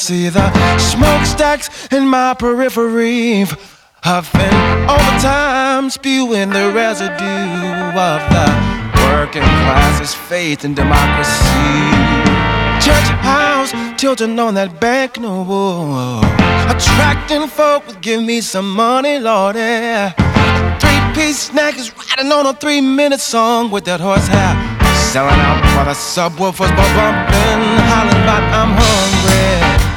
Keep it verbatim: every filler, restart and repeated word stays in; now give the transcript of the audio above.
see the smokestacks in my periphery, huffing overtime, spewing the residue of the working class's faith in democracy. Church house tilting on that banknote, attracting folk with give me some money, Lordy. Three-piece snack is riding on a three-minute song with that horsehair, selling out for the subwoofers, but bumping, hollering about I'm hungry.